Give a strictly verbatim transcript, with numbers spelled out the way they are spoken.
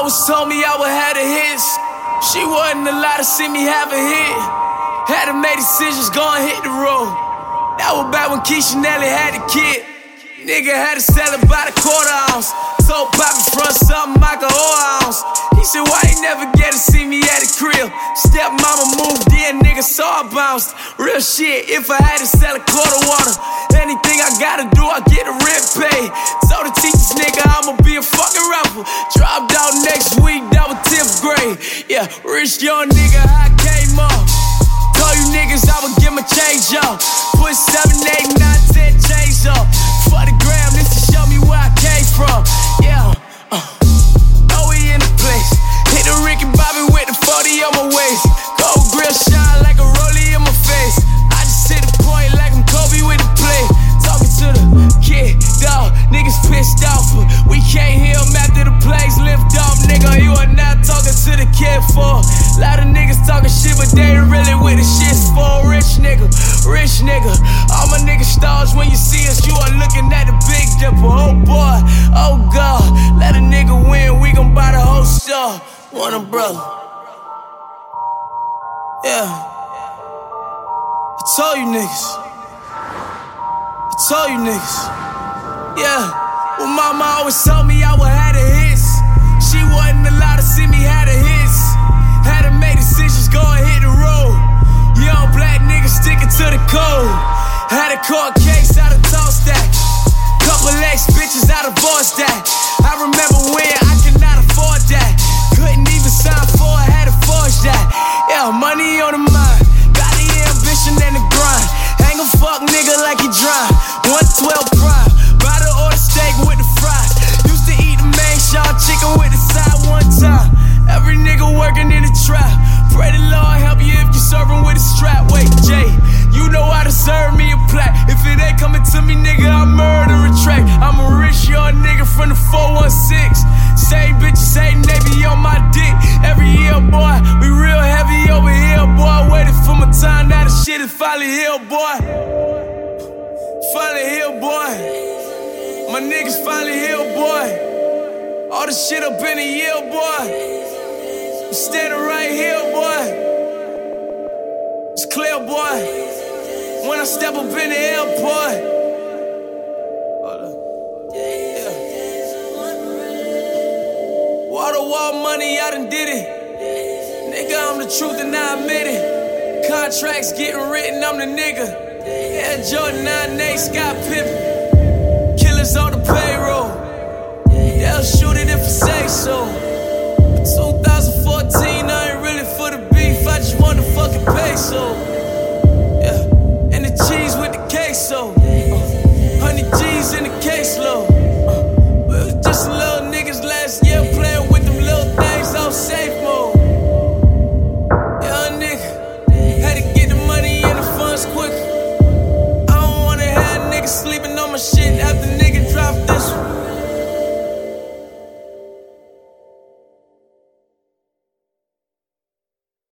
always told me I would have the hits. She wasn't allowed to see me have a hit. Had to make decisions, go and hit the road. That was back when Keisha Nelly had a kid. Nigga had to sell it by the quarter ounce. Told Poppy front something like a whole ounce. He said, why you never get to see me at the crib? Stepmama moved in, nigga saw I bounced. Real shit, if I had to sell a quarter water, anything I gotta do, I get a rent paid. Told the teachers, nigga, I'ma be a fucking rapper. Dropped out next week, that was tenth grade. Yeah, rich young nigga, I came up. Told you niggas I would get my change up. Put seven, eight, nine, ten change up. For the gram, this to show me where I came from. Yeah, uh, oh, we in the place. Hit the Ricky Bobby with the forty on my waist. Gold grill shine like a rollie in my face. I just hit the point like I'm Kobe with the play. Talking to the kid, dog. Niggas pissed off, but we can't hear him after the plays lift off. Nigga, you are not talking to the kid for. Lot of niggas talking shit, but they ain't really with the shit's for a rich nigga, rich nigga. All my niggas stars when you see us, you are looking at the Big Dipper. Oh boy, oh God, let a nigga win, we gon' buy the whole store. One umbrella. Yeah, I told you niggas. I told you niggas. Yeah, well mama always told me I would have the hits. She wasn't allowed to see me have the hits. Had to make decisions, go and hit the road. Young black nigga sticking to the code. Had a court case out of toss that. Couple ex bitches out of voice that. I remember when I could not afford that. Couldn't even sign for it, had to forge that. Yeah, money on the mind. Got the ambition and the grind. Hang a fuck nigga like he drowned. one twelve prime. Buy the order steak with the fries. Used to eat the main shot chicken with the side one time. Every nigga working in the trap. Pray the Lord help you if you serving with a strap. Wait, Jay, you know I deserve me a plaque. If it ain't coming to me, nigga, I murder a track. I'm a rich young nigga from the four one six. Same bitches hating, they be on my dick. Every year, boy, we real heavy over here, boy. Waiting for my time, now the shit is finally here, boy. Finally here, boy. My niggas finally here, boy. All the shit up in the year, boy. I'm standing right here, boy. It's clear, boy. When I step up in the airport. Hold up. Yeah. Wall to wall money, I done did it. Nigga, I'm the truth and I admit it. Contracts getting written, I'm the nigga. Yeah, Jordan nine eight, Scott Pippen. Killers on the payroll. They'll shoot it if I say so. twenty fourteen, I ain't really for the beef, I just want the fucking peso. Yeah, and the cheese with the queso. Uh, Honey G's in the caseload. Uh, we was just some little niggas last year playing with them little things on safe mode. Yeah, nigga, had to get the money and the funds quick. I don't wanna have niggas sleeping on my shit after niggas.